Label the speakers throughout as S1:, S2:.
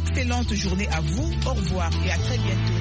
S1: excellente journée à vous. Au revoir et à très bientôt.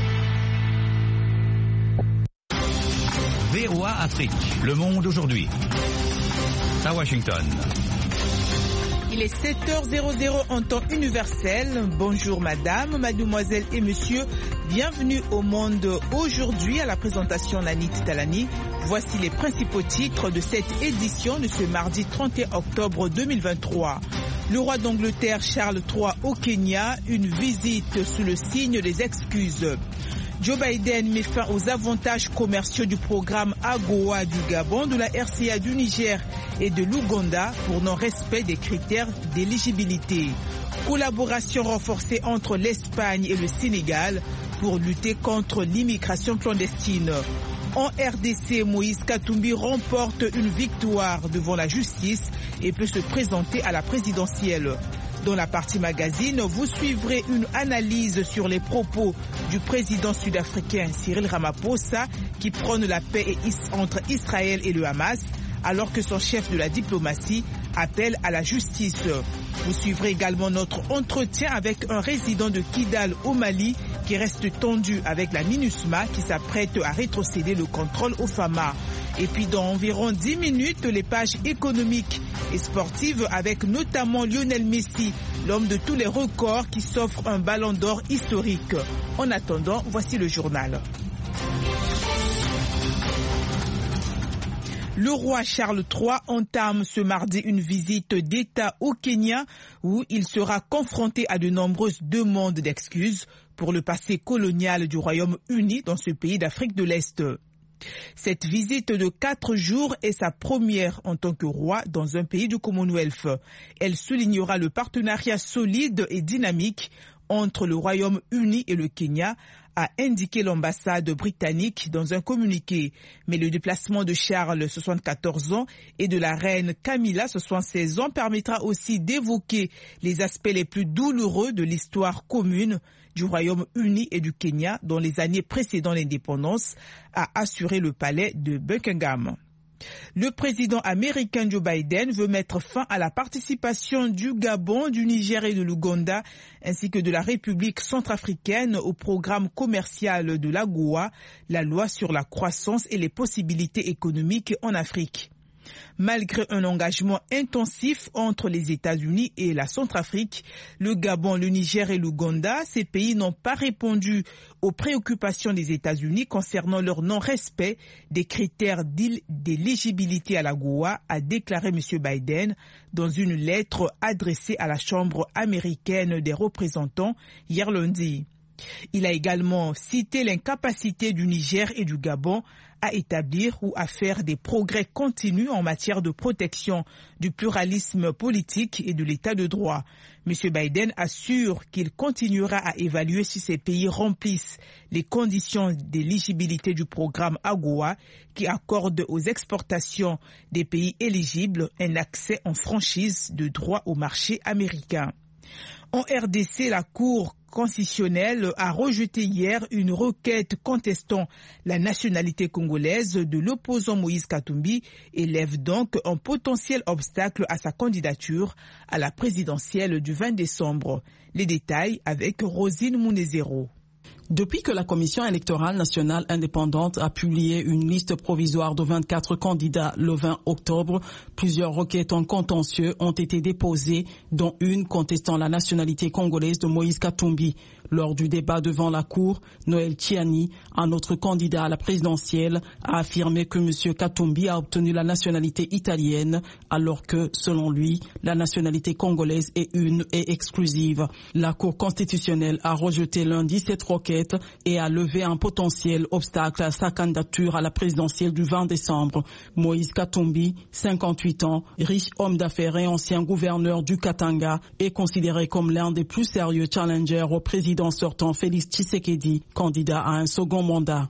S2: VOA Afrique, le monde aujourd'hui. À Washington.
S1: Il est 7h00 en temps universel. Bonjour madame, mademoiselle et monsieur. Bienvenue au monde aujourd'hui à la présentation Nanit Talani. Voici les principaux titres de cette édition de ce mardi 31 octobre 2023. Le roi d'Angleterre Charles III au Kenya, une visite sous le signe des excuses. Joe Biden met fin aux avantages commerciaux du programme AGOA du Gabon, de la RCA du Niger et de l'Ouganda pour non-respect des critères d'éligibilité. Collaboration renforcée entre l'Espagne et le Sénégal pour lutter contre l'immigration clandestine. En RDC, Moïse Katumbi remporte une victoire devant la justice et peut se présenter à la présidentielle. Dans la partie magazine, vous suivrez une analyse sur les propos du président sud-africain Cyril Ramaphosa qui prône la paix entre Israël et le Hamas, alors que son chef de la diplomatie appelle à la justice. Vous suivrez également notre entretien avec un résident de Kidal au Mali qui reste tendu avec la MINUSMA qui s'apprête à rétrocéder le contrôle au FAMA. Et puis dans environ 10 minutes, les pages économiques et sportives avec notamment Lionel Messi, l'homme de tous les records qui s'offre un ballon d'or historique. En attendant, voici le journal. Le roi Charles III entame ce mardi une visite d'État au Kenya où il sera confronté à de nombreuses demandes d'excuses pour le passé colonial du Royaume-Uni dans ce pays d'Afrique de l'Est. Cette visite de 4 jours est sa première en tant que roi dans un pays du Commonwealth. Elle soulignera le partenariat solide et dynamique entre le Royaume-Uni et le Kenya, a indiqué l'ambassade britannique dans un communiqué. Mais le déplacement de Charles, 74 ans, et de la reine Camilla, 76 ans, permettra aussi d'évoquer les aspects les plus douloureux de l'histoire commune du Royaume-Uni et du Kenya dans les années précédant l'indépendance, a assuré le palais de Buckingham. Le président américain Joe Biden veut mettre fin à la participation du Gabon, du Niger et de l'Ouganda, ainsi que de la République centrafricaine au programme commercial de l'AGOA, la loi sur la croissance et les possibilités économiques en Afrique. Malgré un engagement intensif entre les États-Unis et la Centrafrique, le Gabon, le Niger et l'Ouganda, ces pays n'ont pas répondu aux préoccupations des États-Unis concernant leur non-respect des critères d'éligibilité à l'AGOA, a déclaré M. Biden dans une lettre adressée à la Chambre américaine des représentants hier lundi. Il a également cité l'incapacité du Niger et du Gabon à établir ou à faire des progrès continus en matière de protection du pluralisme politique et de l'état de droit. M. Biden assure qu'il continuera à évaluer si ces pays remplissent les conditions d'éligibilité du programme AGOA qui accorde aux exportations des pays éligibles un accès en franchise de droit au marché américain. En RDC, la Cour constitutionnelle a rejeté hier une requête contestant la nationalité congolaise de l'opposant Moïse Katumbi et lève donc un potentiel obstacle à sa candidature à la présidentielle du 20 décembre. Les détails avec Rosine Mounezero.
S3: Depuis que la Commission électorale nationale indépendante a publié une liste provisoire de 24 candidats le 20 octobre, plusieurs requêtes en contentieux ont été déposées, dont une contestant la nationalité congolaise de Moïse Katumbi. Lors du débat devant la Cour, Noël Tiani, un autre candidat à la présidentielle, a affirmé que M. Katumbi a obtenu la nationalité italienne, alors que, selon lui, la nationalité congolaise est une et exclusive. La Cour constitutionnelle a rejeté lundi cette requête et a levé un potentiel obstacle à sa candidature à la présidentielle du 20 décembre. Moïse Katumbi, 58 ans, riche homme d'affaires et ancien gouverneur du Katanga, est considéré comme l'un des plus sérieux challengers au président sortant Félix Tshisekedi, candidat à un second mandat.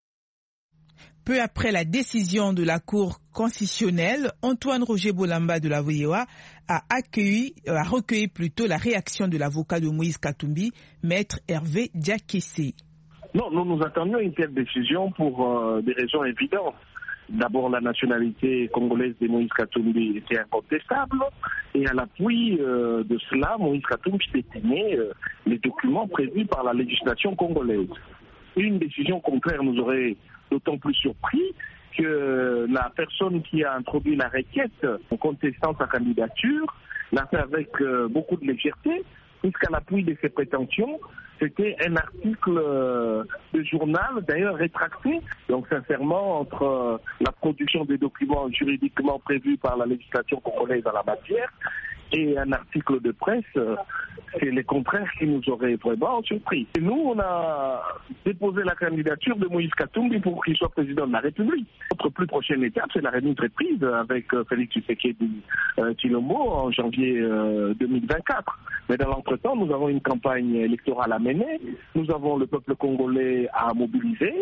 S1: Peu après la décision de la Cour constitutionnelle, Antoine Roger Bolamba de la VOA a recueilli plutôt la réaction de l'avocat de Moïse Katumbi, maître Hervé Diakessé.
S4: Non, nous attendions une telle décision pour des raisons évidentes. D'abord, la nationalité congolaise de Moïse Katumbi était incontestable et à l'appui de cela, Moïse Katumbi détenait les documents prévus par la législation congolaise. Une décision contraire nous aurait d'autant plus surpris que la personne qui a introduit la requête en contestant sa candidature l'a fait avec beaucoup de légèreté, puisqu'à l'appui de ses prétentions, c'était un article de journal, d'ailleurs rétracté. Donc sincèrement, entre la production des documents juridiquement prévus par la législation congolaise en la matière et un article de presse, c'est les contraires qui nous auraient vraiment surpris. Et nous, on a déposé la candidature de Moïse Katumbi pour qu'il soit président de la République. Notre plus prochaine étape, c'est la remise de prise avec Félix Tshisekedi Tshilombo en janvier 2024. Mais dans l'entretemps, nous avons une campagne électorale à mener, nous avons le peuple congolais à mobiliser.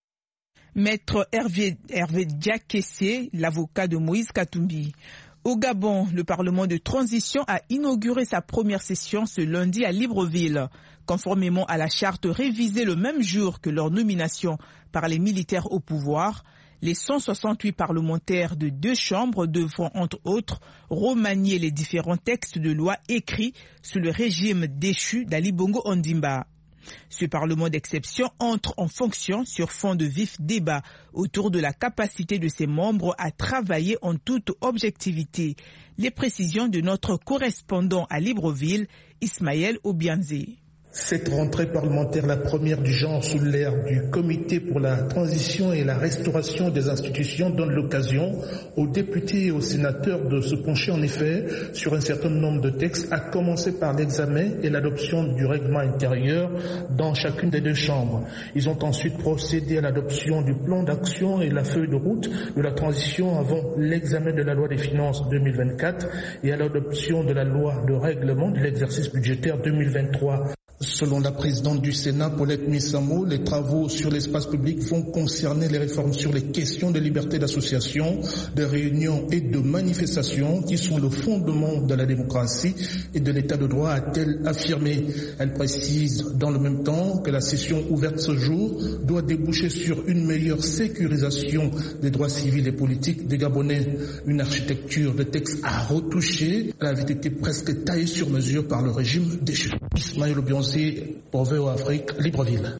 S1: Maître Hervé Diakessé, l'avocat de Moïse Katumbi. Au Gabon, le Parlement de transition a inauguré sa première session ce lundi à Libreville. Conformément à la charte révisée le même jour que leur nomination par les militaires au pouvoir, les 168 parlementaires de 2 chambres devront, entre autres, remanier les différents textes de loi écrits sous le régime déchu d'Ali Bongo Ondimba. Ce Parlement d'exception entre en fonction sur fond de vifs débats autour de la capacité de ses membres à travailler en toute objectivité. Les précisions de notre correspondant à Libreville, Ismaël Obianzé.
S5: Cette rentrée parlementaire, la première du genre sous l'ère du Comité pour la transition et la restauration des institutions, donne l'occasion aux députés et aux sénateurs de se pencher en effet sur un certain nombre de textes, à commencer par l'examen et l'adoption du règlement intérieur dans chacune des 2 chambres. Ils ont ensuite procédé à l'adoption du plan d'action et la feuille de route de la transition avant l'examen de la loi des finances 2024 et à l'adoption de la loi de règlement de l'exercice budgétaire 2023. Selon la présidente du Sénat, Paulette Missamo, les travaux sur l'espace public vont concerner les réformes sur les questions de liberté d'association, de réunion et de manifestation qui sont le fondement de la démocratie et de l'état de droit, a-t-elle affirmé. Elle précise dans le même temps que la session ouverte ce jour doit déboucher sur une meilleure sécurisation des droits civils et politiques des Gabonais. Une architecture de textes à retoucher, elle avait été presque taillée sur mesure par le régime déchu. Ismaël Obianzé pour VOA Afrique, Libreville.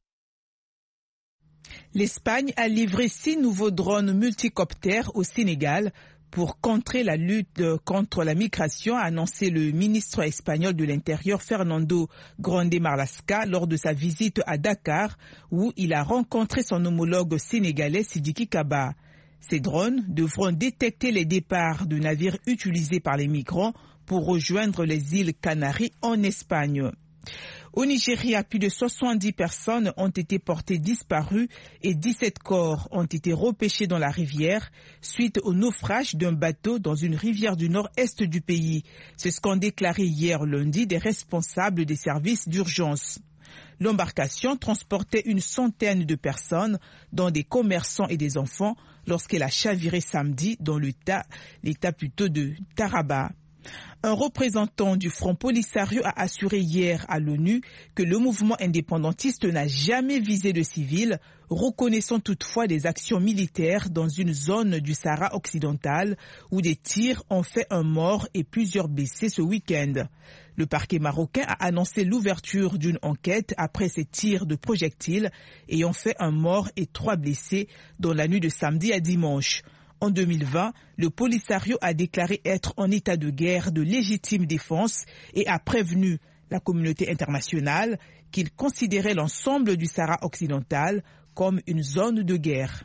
S1: L'Espagne a livré 6 nouveaux drones multicoptères au Sénégal pour contrer la lutte contre la migration, a annoncé le ministre espagnol de l'Intérieur Fernando Grande Marlaska lors de sa visite à Dakar, où il a rencontré son homologue sénégalais Sidiki Kaba. Ces drones devront détecter les départs de navires utilisés par les migrants pour rejoindre les îles Canaries en Espagne. Au Nigeria, plus de 70 personnes ont été portées disparues et 17 corps ont été repêchés dans la rivière suite au naufrage d'un bateau dans une rivière du nord-est du pays. C'est ce qu'ont déclaré hier lundi des responsables des services d'urgence. L'embarcation transportait une centaine de personnes, dont des commerçants et des enfants, lorsqu'elle a chaviré samedi dans l'état plutôt de Taraba. Un représentant du Front Polisario a assuré hier à l'ONU que le mouvement indépendantiste n'a jamais visé de civils, reconnaissant toutefois des actions militaires dans une zone du Sahara occidental où des tirs ont fait un mort et plusieurs blessés ce week-end. Le parquet marocain a annoncé l'ouverture d'une enquête après ces tirs de projectiles ayant fait un mort et 3 blessés dans la nuit de samedi à dimanche. En 2020, le Polisario a déclaré être en état de guerre de légitime défense et a prévenu la communauté internationale qu'il considérait l'ensemble du Sahara occidental comme une zone de guerre.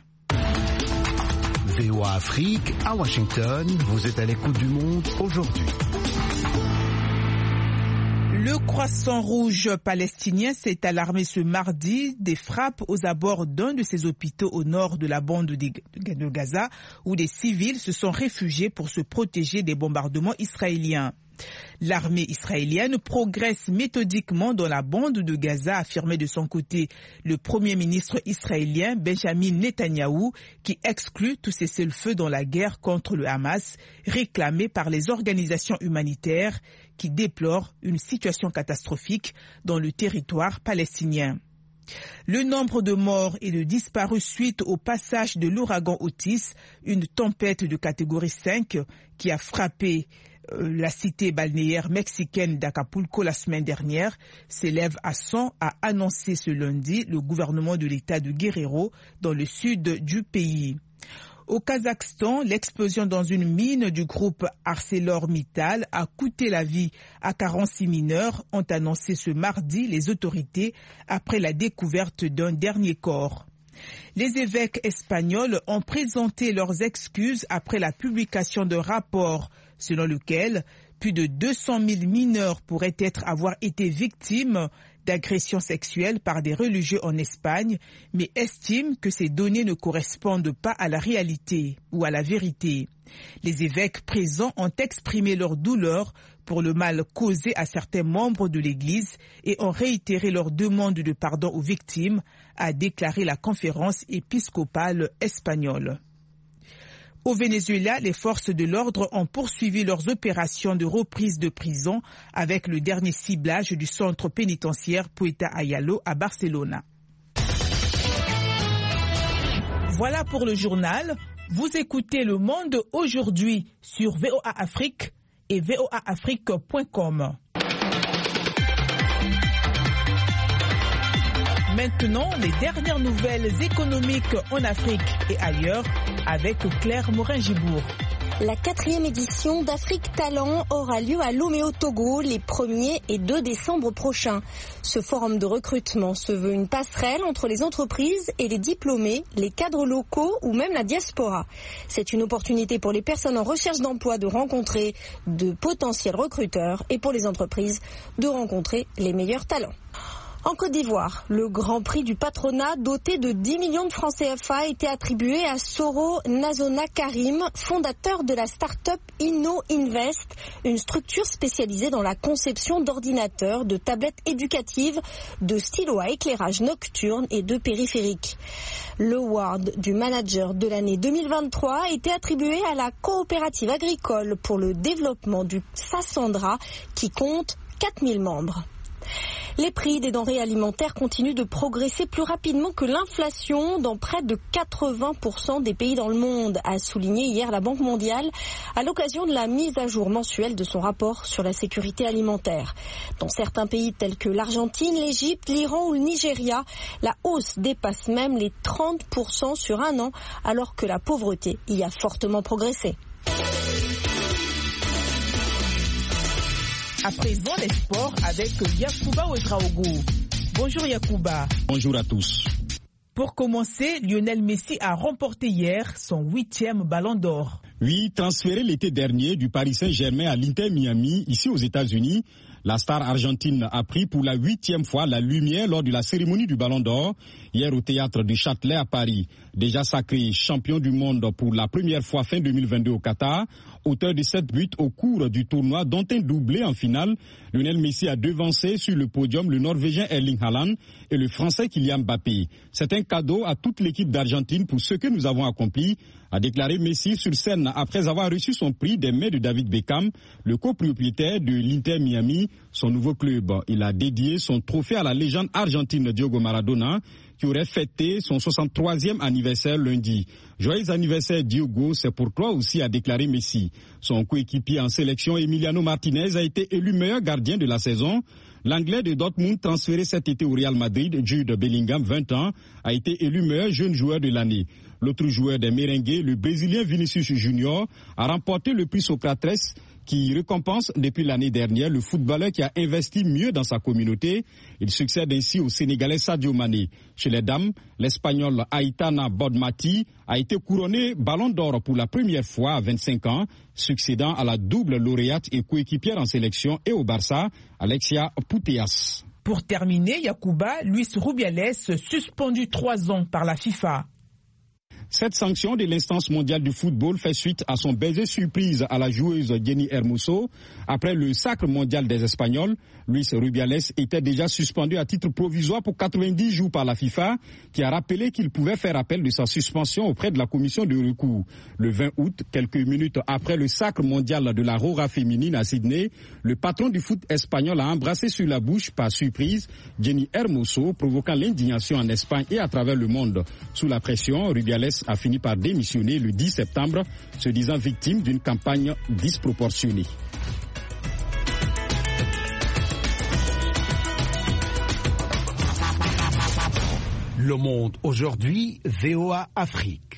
S6: VOA Afrique, à Washington, vous êtes à l'écoute du monde aujourd'hui.
S1: Le Croissant Rouge palestinien s'est alarmé ce mardi des frappes aux abords d'un de ses hôpitaux au nord de la bande de Gaza, où des civils se sont réfugiés pour se protéger des bombardements israéliens. L'armée israélienne progresse méthodiquement dans la bande de Gaza, affirmait de son côté le Premier ministre israélien Benjamin Netanyahou, qui exclut tout cessez-le-feu dans la guerre contre le Hamas, réclamé par les organisations humanitaires qui déplorent une situation catastrophique dans le territoire palestinien. Le nombre de morts et de disparus suite au passage de l'ouragan Otis, une tempête de catégorie 5 qui a frappé la cité balnéaire mexicaine d'Acapulco la semaine dernière, s'élève à 100, a annoncé ce lundi le gouvernement de l'État de Guerrero dans le sud du pays. Au Kazakhstan, l'explosion dans une mine du groupe ArcelorMittal a coûté la vie à 46 mineurs, ont annoncé ce mardi les autorités après la découverte d'un dernier corps. Les évêques espagnols ont présenté leurs excuses après la publication d'un rapport selon lequel plus de 200 000 mineurs pourraient avoir été victimes d'agressions sexuelles par des religieux en Espagne, mais estiment que ces données ne correspondent pas à la réalité ou à la vérité. Les évêques présents ont exprimé leur douleur pour le mal causé à certains membres de l'Église et ont réitéré leur demande de pardon aux victimes, a déclaré la conférence épiscopale espagnole. Au Venezuela, les forces de l'ordre ont poursuivi leurs opérations de reprise de prison avec le dernier ciblage du centre pénitentiaire Puerta Ayalo à Barcelone. Voilà pour le journal. Vous écoutez Le Monde aujourd'hui sur VOA Afrique et voaafrique.com. Maintenant, les dernières nouvelles économiques en Afrique et ailleurs avec Claire Morin-Gibourg.
S7: La 4e édition d'Afrique Talent aura lieu à Lomé au Togo les 1er et 2 décembre prochains. Ce forum de recrutement se veut une passerelle entre les entreprises et les diplômés, les cadres locaux ou même la diaspora. C'est une opportunité pour les personnes en recherche d'emploi de rencontrer de potentiels recruteurs et pour les entreprises de rencontrer les meilleurs talents. En Côte d'Ivoire, le Grand Prix du patronat doté de 10 millions de francs CFA a été attribué à Soro Nazona Karim, fondateur de la start-up InnoInvest, une structure spécialisée dans la conception d'ordinateurs, de tablettes éducatives, de stylos à éclairage nocturne et de périphériques. Le award du manager de l'année 2023 a été attribué à la coopérative agricole pour le développement du Sassandra qui compte 4000 membres. Les prix des denrées alimentaires continuent de progresser plus rapidement que l'inflation dans près de 80% des pays dans le monde, a souligné hier la Banque mondiale à l'occasion de la mise à jour mensuelle de son rapport sur la sécurité alimentaire. Dans certains pays tels que l'Argentine, l'Égypte, l'Iran ou le Nigeria, la hausse dépasse même les 30% sur un an, alors que la pauvreté y a fortement progressé.
S1: À présent, les sports avec Yacouba Ouedraogo. Bonjour Yacouba.
S8: Bonjour à tous.
S1: Pour commencer, Lionel Messi a remporté hier son 8e ballon d'or.
S8: Oui, transféré l'été dernier du Paris Saint-Germain à l'Inter Miami, ici aux États-Unis, la star argentine a pris pour la 8e fois la lumière lors de la cérémonie du Ballon d'Or, hier au théâtre du Châtelet à Paris. Déjà sacré champion du monde pour la première fois fin 2022 au Qatar, auteur de 7 buts au cours du tournoi, dont un doublé en finale, Lionel Messi a devancé sur le podium le Norvégien Erling Haaland et le Français Kylian Mbappé. C'est un cadeau à toute l'équipe d'Argentine pour ce que nous avons accompli, a déclaré Messi sur scène après avoir reçu son prix des mains de David Beckham, le copropriétaire de l'Inter Miami, son nouveau club. Il a dédié son trophée à la légende argentine Diego Maradona, qui aurait fêté son 63e anniversaire lundi. Joyeux anniversaire Diogo, c'est pour toi aussi, a déclaré Messi. Son coéquipier en sélection Emiliano Martinez a été élu meilleur gardien de la saison. L'Anglais de Dortmund, transféré cet été au Real Madrid, Jude Bellingham, 20 ans, a été élu meilleur jeune joueur de l'année. L'autre joueur des Merengues, le Brésilien Vinicius Junior, a remporté le prix Socrates, qui récompense depuis l'année dernière le footballeur qui a investi mieux dans sa communauté. Il succède ainsi au Sénégalais Sadio Mané. Chez les dames, l'Espagnol Aitana Bodmati a été couronné Ballon d'Or pour la première fois à 25 ans, succédant à la double lauréate et coéquipière en sélection et au Barça, Alexia Putellas.
S1: Pour terminer, Yacouba, Luis Rubiales suspendu 3 ans par la FIFA.
S8: Cette sanction de l'instance mondiale du football fait suite à son baiser surprise à la joueuse Jenny Hermoso. Après le sacre mondial des Espagnols, Luis Rubiales était déjà suspendu à titre provisoire pour 90 jours par la FIFA, qui a rappelé qu'il pouvait faire appel de sa suspension auprès de la commission de recours. Le 20 août, quelques minutes après le sacre mondial de la Rora féminine à Sydney, le patron du foot espagnol a embrassé sur la bouche par surprise Jenny Hermoso, provoquant l'indignation en Espagne et à travers le monde. Sous la pression, Rubiales a fini par démissionner le 10 septembre, se disant victime d'une campagne disproportionnée.
S6: Le Monde aujourd'hui, VOA Afrique.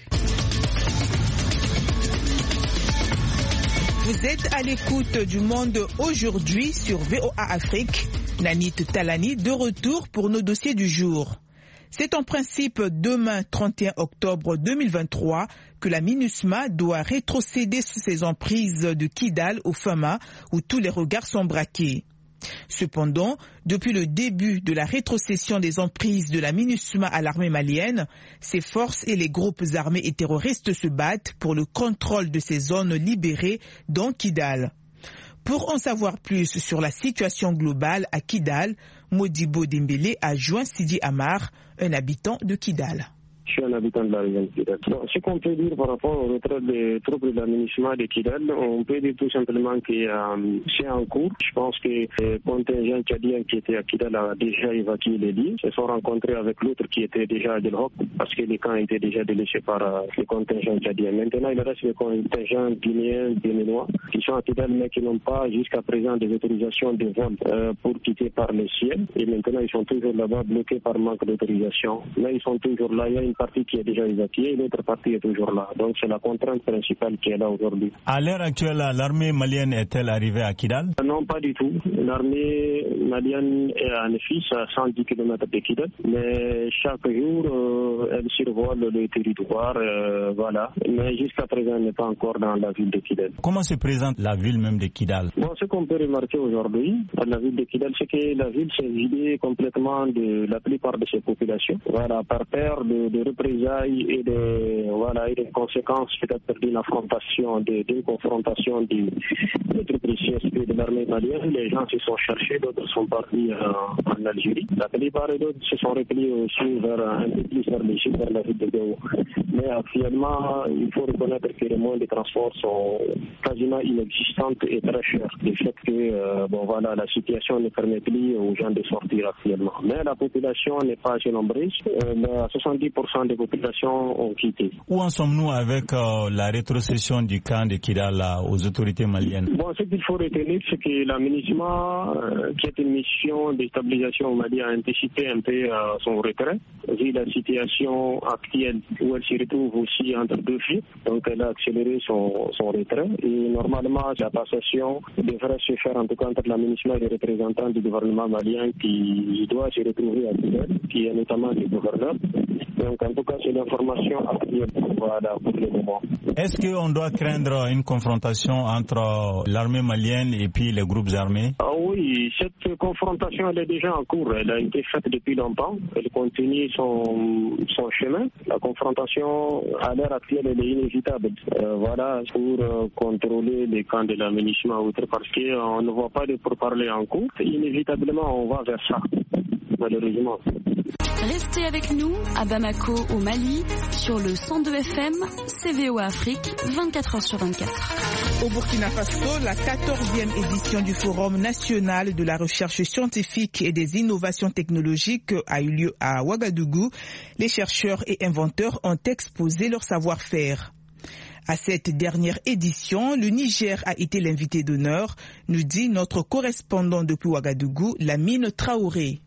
S1: Vous êtes à l'écoute du Monde aujourd'hui sur VOA Afrique. Nanit Talani de retour pour nos dossiers du jour. C'est en principe demain 31 octobre 2023 que la MINUSMA doit rétrocéder sous ses emprises de Kidal au Fama où tous les regards sont braqués. Cependant, depuis le début de la rétrocession des emprises de la MINUSMA à l'armée malienne, ses forces et les groupes armés et terroristes se battent pour le contrôle de ces zones libérées dont Kidal. Pour en savoir plus sur la situation globale à Kidal, Modibo Dembélé a joint Sidi Amar, un habitant de Kidal.
S9: Je suis un habitant de la région de Kidal. Ce qu'on peut dire par rapport au retrait des troupes de la MINUSMA de Kidal, on peut dire tout simplement que c'est en cours. Je pense que le contingent tchadien qui était à Kidal a déjà évacué les lieux. Ils se sont rencontrés avec l'autre qui était déjà à Delhok parce que les camps étaient déjà délaissés par le contingent tchadien. Maintenant, il reste le contingent guinéen, béninois qui sont à Kidal mais qui n'ont pas jusqu'à présent des autorisations de vol pour quitter par le ciel. Et maintenant, ils sont toujours là-bas bloqués par manque d'autorisation. Mais ils sont toujours là. Il y a une partie qui est déjà évacuée et l'autre partie est toujours là. Donc c'est la contrainte principale qui est là aujourd'hui.
S10: À l'heure actuelle, l'armée malienne est-elle arrivée à Kidal?
S9: Non, pas du tout. L'armée malienne est à Nefis, à 110 km de Kidal. Mais chaque jour, elle survole le territoire. Voilà. Mais jusqu'à présent, elle n'est pas encore dans la ville de Kidal.
S10: Comment se présente la ville même de Kidal?
S9: Bon, ce qu'on peut remarquer aujourd'hui à la ville de Kidal, c'est que la ville s'est vidée complètement de la plupart de ses populations. Voilà, par peur de représailles et des conséquences peut-être d'une affrontation, d'une confrontation des troupes du CSP de l'armée malienne. Les gens se sont cherchés, d'autres sont partis en Algérie. La plupart d'autres se sont repliés aussi un peu plus vers le sud, vers la ville de Gao. Mais actuellement, il faut reconnaître que les moyens de transport sont quasiment inexistantes et très chers. Du fait que la situation ne permet plus aux gens de sortir actuellement. Mais la population n'est pas assez nombreuse. 70% des populations ont quitté.
S10: Où en sommes-nous avec la rétrocession du camp de Kidal aux autorités maliennes?
S9: Bon, ce qu'il faut retenir, c'est que la MINUSMA, qui est une mission de stabilisation au Mali, a anticipé un peu son retrait, vu la situation actuelle où elle se retrouve aussi entre deux feux. Donc elle a accéléré son retrait. Et normalement, la passation devrait se faire en tout cas entre la MINUSMA et les représentants du gouvernement malien qui doit se retrouver à Kidal, qui est notamment le gouverneur. Donc en tout cas, c'est l'information actuelle pour le moment.
S10: Est-ce qu'on doit craindre une confrontation entre l'armée malienne et puis les groupes armés?
S9: Oui, cette confrontation elle est déjà en cours. Elle a été faite depuis longtemps. Elle continue son chemin. La confrontation à l'heure actuelle elle est inévitable. Pour contrôler les camps de la MINUSMA ou autre, parce qu'on ne voit pas de pourparlers en cours. Inévitablement, on va vers ça, malheureusement.
S11: Restez avec nous à Bamako au Mali sur le 102 FM CVO Afrique 24h sur 24.
S1: Au Burkina Faso, la 14e édition du Forum national de la recherche scientifique et des innovations technologiques a eu lieu à Ouagadougou. Les chercheurs et inventeurs ont exposé leur savoir-faire. À cette dernière édition, le Niger a été l'invité d'honneur, nous dit notre correspondant depuis Ouagadougou, Lamine Traoré.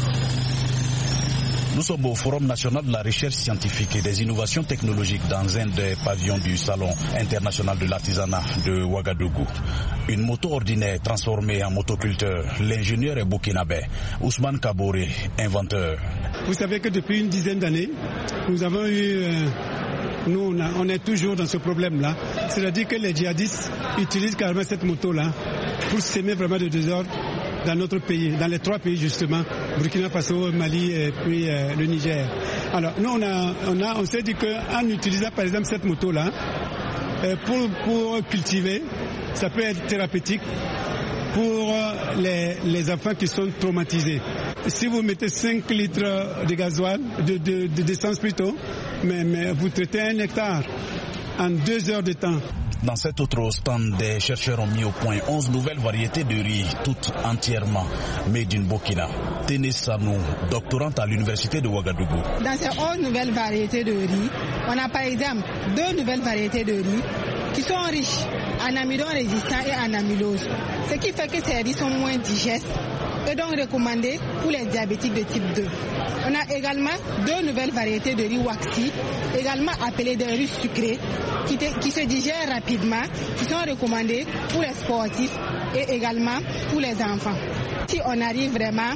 S12: Nous sommes au Forum national de la recherche scientifique et des innovations technologiques dans un des pavillons du Salon international de l'artisanat de Ouagadougou. Une moto ordinaire transformée en motoculteur. L'ingénieur est burkinabé, Ousmane Kaboré, inventeur.
S13: Vous savez que depuis une dizaine d'années, nous avons eu... on est toujours dans ce problème-là. C'est-à-dire que les djihadistes utilisent carrément cette moto-là pour s'aimer vraiment de désordre dans notre pays, dans les trois pays justement, Burkina Faso, Mali et puis le Niger. Alors nous on s'est dit qu'en utilisant par exemple cette moto-là, pour cultiver, ça peut être thérapeutique pour les enfants qui sont traumatisés. Si vous mettez 5 litres de gasoil, d'essence plutôt, mais vous traitez 1 hectare en 2 heures de temps.
S12: Dans cet autre stand, des chercheurs ont mis au point 11 nouvelles variétés de riz, toutes entièrement made in Burkina. Téné Sanou, doctorante à l'université de Ouagadougou.
S14: Dans ces 11 nouvelles variétés de riz, on a par exemple 2 nouvelles variétés de riz qui sont riches en amidon résistant et en amylose. Ce qui fait que ces riz sont moins digestes et donc recommandés pour les diabétiques de type 2. On a également 2 nouvelles variétés de riz waxy, également appelées des riz sucrés, qui se digèrent rapidement, qui sont recommandés pour les sportifs et également pour les enfants. Si on arrive vraiment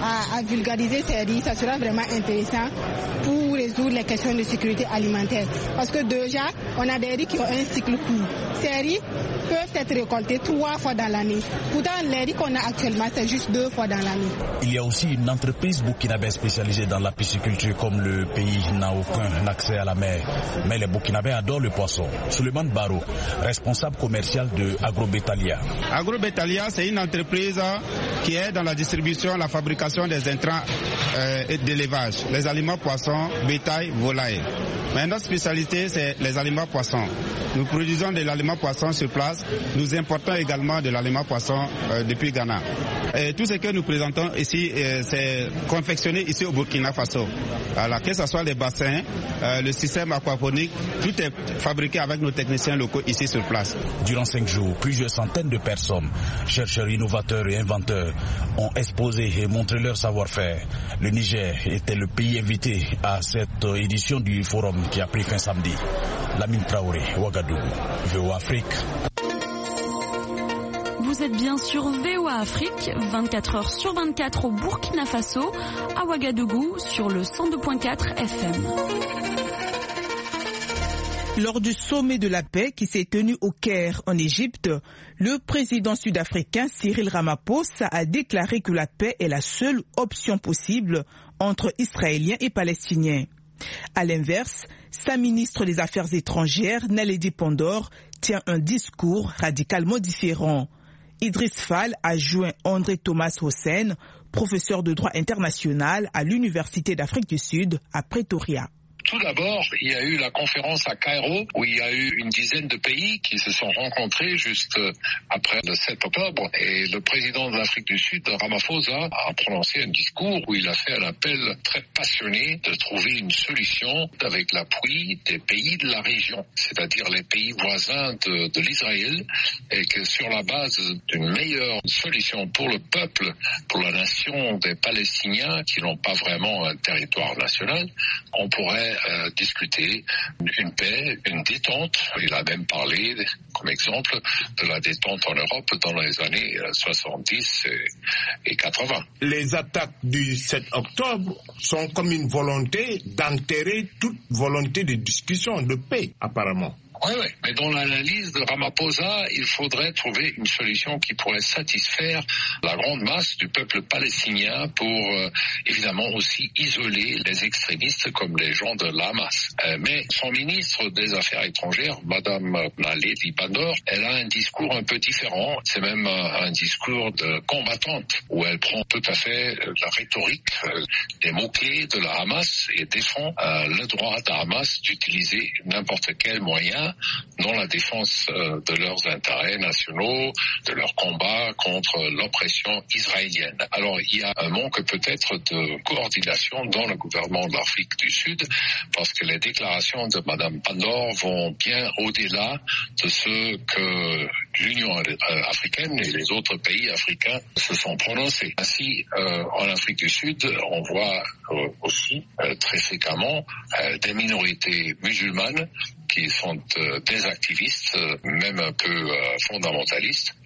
S14: à vulgariser ces riz, ça sera vraiment intéressant pour résoudre les questions de sécurité alimentaire. Parce que déjà, on a des riz qui ont un cycle court. Ces riz peuvent être récoltés 3 fois dans l'année. Pourtant, les riz qu'on a actuellement, c'est juste 2 fois dans l'année.
S12: Il y a aussi une entreprise burkinabé spécialisée dans la pisciculture, comme le pays n'a aucun accès à la mer. Mais les Burkinabés adorent le poisson. Suleiman Baro, responsable commercial de Agrobetalia.
S15: Agrobetalia, c'est une entreprise qui est dans la distribution, la fabrication des intrants d'élevage, les aliments poissons, bétail, volaille. Mais notre spécialité, c'est les aliments poissons. Nous produisons de l'aliment poisson sur place. Nous importons également de l'aliment poisson depuis Ghana. Et tout ce que nous présentons ici, c'est confectionné ici au Burkina Faso. Alors, que ce soit les bassins, le système aquaponique, tout est fabriqué avec nos techniciens locaux ici sur place.
S12: Durant 5 jours, plusieurs centaines de personnes, chercheurs, innovateurs et inventeurs, ont exposé et montré leur savoir-faire. Le Niger était le pays invité à cette édition du forum qui a pris fin samedi. Lamine Traoré, Ouagadougou, VOA Afrique.
S11: Vous êtes bien sur VOA Afrique, 24 heures sur 24 au Burkina Faso, à Ouagadougou, sur le 102.4 FM.
S1: Lors du sommet de la paix qui s'est tenu au Caire, en Égypte, le président sud-africain Cyril Ramaphosa a déclaré que la paix est la seule option possible entre Israéliens et Palestiniens. À l'inverse, sa ministre des Affaires étrangères, Naledi Pandor, tient un discours radicalement différent. Idriss Fall a joint André Thomas Hossein, professeur de droit international à l'Université d'Afrique du Sud à Pretoria.
S16: Tout d'abord, il y a eu la conférence à Cairo où il y a eu une dizaine de pays qui se sont rencontrés juste après le 7 octobre et le président de l'Afrique du Sud, Ramaphosa, a prononcé un discours où il a fait un appel très passionné de trouver une solution avec l'appui des pays de la région, c'est-à-dire les pays voisins de l'Israël, et que sur la base d'une meilleure solution pour le peuple, pour la nation des Palestiniens qui n'ont pas vraiment un territoire national, on pourrait discuter une paix, une détente. Il a même parlé, comme exemple, de la détente en Europe dans les années 70 et 80.
S17: Les attaques du 7 octobre sont comme une volonté d'enterrer toute volonté de discussion, de paix, apparemment.
S16: Oui, mais dans l'analyse de Ramaphosa, il faudrait trouver une solution qui pourrait satisfaire la grande masse du peuple palestinien pour évidemment aussi isoler les extrémistes comme les gens de l'Hamas. Mais son ministre des Affaires étrangères, Madame Naledi Pandor, elle a un discours un peu différent. C'est même un discours de combattante où elle prend tout à fait la rhétorique, des mots-clés de la Hamas et défend le droit de la Hamas d'utiliser n'importe quel moyen dans la défense de leurs intérêts nationaux, de leur combat contre l'oppression israélienne. Alors, il y a un manque peut-être de coordination dans le gouvernement de l'Afrique du Sud, parce que les déclarations de Madame Pandor vont bien au-delà de ce que l'Union africaine et les autres pays africains se sont prononcés. Ainsi, en Afrique du Sud, on voit aussi très fréquemment des minorités musulmanes qui sont des activistes, même un peu fondamentalistes,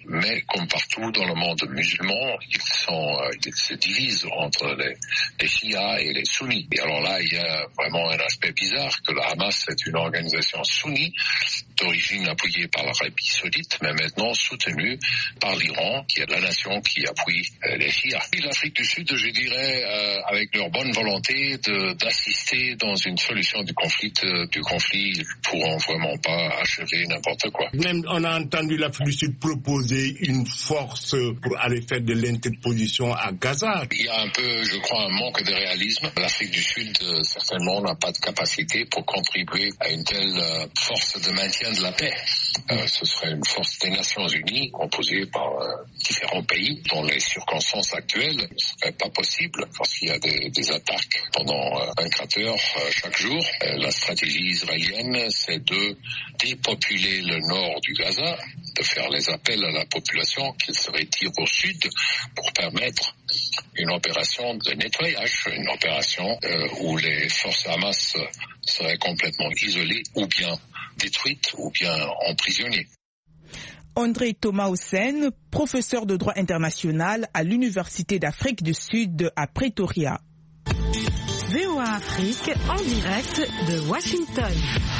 S16: mais comme partout dans le monde musulman, ils se divisent entre les chiites et les sunnis. Et alors là, il y a vraiment un aspect bizarre que le Hamas est une organisation sunnite d'origine appuyée par l'Arabie Saoudite, mais maintenant soutenue par l'Iran, qui est la nation qui appuie les chiites. Et l'Afrique du Sud, je dirais, avec leur bonne volonté d'assister dans une solution du conflit, ils pourront vraiment pas achever n'importe quoi.
S17: Même on a entendu l'Afrique du Sud proposer une force pour aller faire de l'interposition à Gaza.
S16: Il y a un peu, je crois, un manque de réalisme. L'Afrique du Sud, certainement, n'a pas de capacité pour contribuer à une telle force de maintien de la paix. Ce serait une force des Nations Unies composée par différents pays. Dans les circonstances actuelles, ce serait pas possible parce qu'il y a des attaques pendant 24 heures chaque jour. La stratégie israélienne, c'est de dépopuler le nord du Gaza, de faire les appels à la population qu'ils se retirent au sud pour permettre une opération de nettoyage, une opération où les forces Hamas seraient complètement isolées ou bien détruites ou bien emprisonnées.
S1: André Thomas Hossein, professeur de droit international à l'Université d'Afrique du Sud à Pretoria.
S18: VOA Afrique en direct de Washington.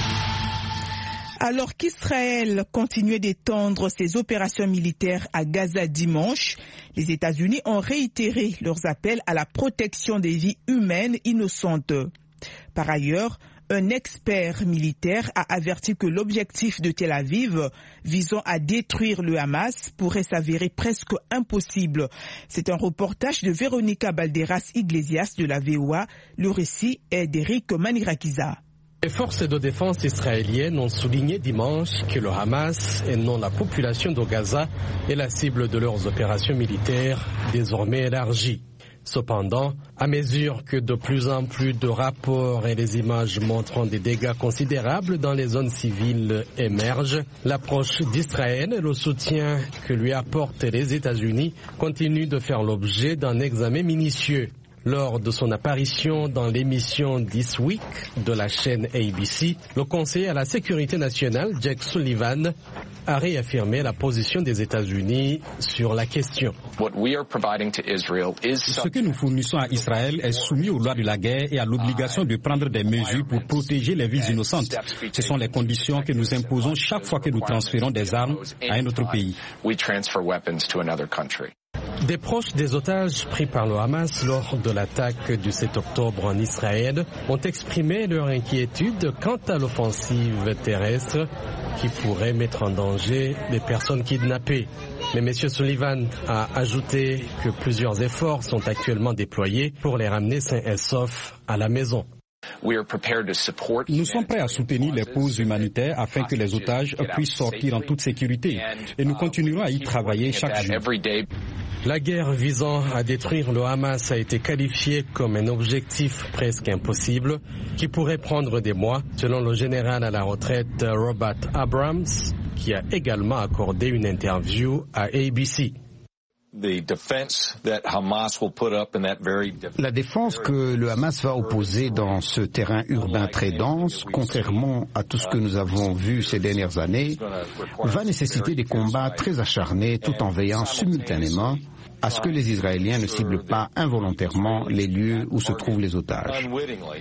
S1: Alors qu'Israël continuait d'étendre ses opérations militaires à Gaza dimanche, les États-Unis ont réitéré leurs appels à la protection des vies humaines innocentes. Par ailleurs, un expert militaire a averti que l'objectif de Tel Aviv visant à détruire le Hamas pourrait s'avérer presque impossible. C'est un reportage de Véronica Balderas Iglesias de la VOA. Le récit est d'Eric Manirakiza.
S19: Les forces de défense israéliennes ont souligné dimanche que le Hamas, et non la population de Gaza, est la cible de leurs opérations militaires désormais élargies. Cependant, à mesure que de plus en plus de rapports et les images montrant des dégâts considérables dans les zones civiles émergent, l'approche d'Israël et le soutien que lui apportent les États-Unis continuent de faire l'objet d'un examen minutieux. Lors de son apparition dans l'émission This Week de la chaîne ABC, le conseiller à la sécurité nationale, Jake Sullivan, a réaffirmé la position des États-Unis sur la question.
S8: Ce que nous fournissons à Israël est soumis aux lois de la guerre et à l'obligation de prendre des mesures pour protéger les vies innocentes. Ce sont les conditions que nous imposons chaque fois que nous transférons des armes à un autre pays.
S19: Des proches des otages pris par le Hamas lors de l'attaque du 7 octobre en Israël ont exprimé leur inquiétude quant à l'offensive terrestre qui pourrait mettre en danger les personnes kidnappées. Mais M. Sullivan a ajouté que plusieurs efforts sont actuellement déployés pour les ramener sains et saufs à la maison.
S8: Nous sommes prêts à soutenir les causes humanitaires afin que les otages puissent sortir en toute sécurité et nous continuerons à y travailler chaque jour.
S19: La guerre visant à détruire le Hamas a été qualifiée comme un objectif presque impossible qui pourrait prendre des mois, selon le général à la retraite Robert Abrams, qui a également accordé une interview à ABC.
S20: La défense que le Hamas va opposer dans ce terrain urbain très dense, contrairement à tout ce que nous avons vu ces dernières années, va nécessiter des combats très acharnés tout en veillant simultanément à ce que les Israéliens ne ciblent pas involontairement les lieux où se trouvent les otages.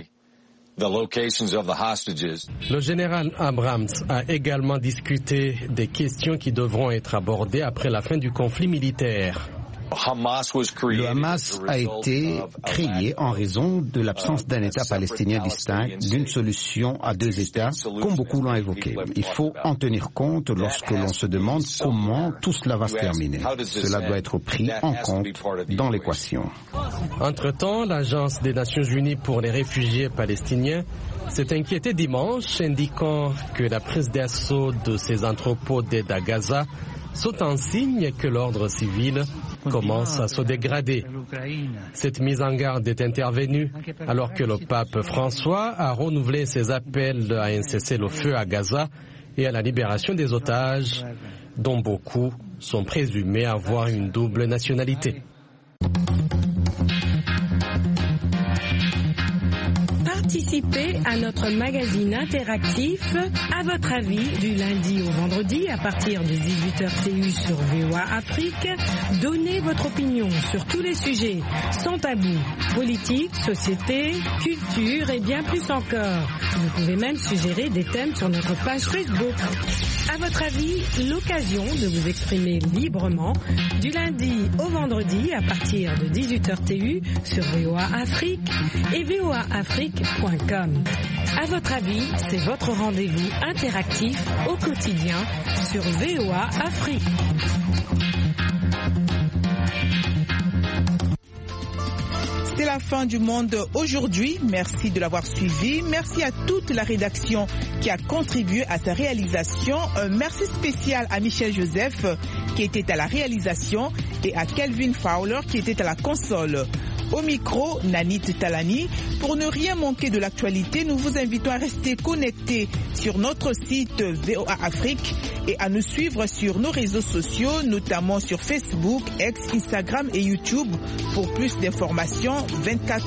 S19: Le général Abrams a également discuté des questions qui devront être abordées après la fin du conflit militaire.
S20: Le Hamas a été créé en raison de l'absence d'un État palestinien distinct, d'une solution à deux États, comme beaucoup l'ont évoqué. Il faut en tenir compte lorsque l'on se demande comment tout cela va se terminer. Cela doit être pris en compte dans l'équation.
S19: Entre-temps, l'Agence des Nations Unies pour les réfugiés palestiniens s'est inquiétée dimanche, indiquant que la prise d'assaut de ces entrepôts d'aide à Gaza sont un signe que l'ordre civil commence à se dégrader. Cette mise en garde est intervenue alors que le pape François a renouvelé ses appels à un cessez-le-feu à Gaza et à la libération des otages, dont beaucoup sont présumés avoir une double nationalité.
S18: Participez à notre magazine interactif À votre avis du lundi au vendredi à partir de 18h TU sur VOA Afrique. Donnez votre opinion sur tous les sujets sans tabou, politique, société, culture et bien plus encore. Vous pouvez même suggérer des thèmes sur notre page Facebook. À votre avis, l'occasion de vous exprimer librement du lundi au vendredi à partir de 18h TU sur VOA Afrique et voaafrique.com. À votre avis, c'est votre rendez-vous interactif au quotidien sur VOA Afrique.
S1: C'est la fin du monde aujourd'hui. Merci de l'avoir suivi. Merci à toute la rédaction qui a contribué à sa réalisation. Un merci spécial à Michel Joseph qui était à la réalisation et à Kelvin Fowler qui était à la console. Au micro, Nanit Talani. Pour ne rien manquer de l'actualité, nous vous invitons à rester connectés sur notre site VOA Afrique et à nous suivre sur nos réseaux sociaux, notamment sur Facebook, X, Instagram et YouTube pour plus d'informations 24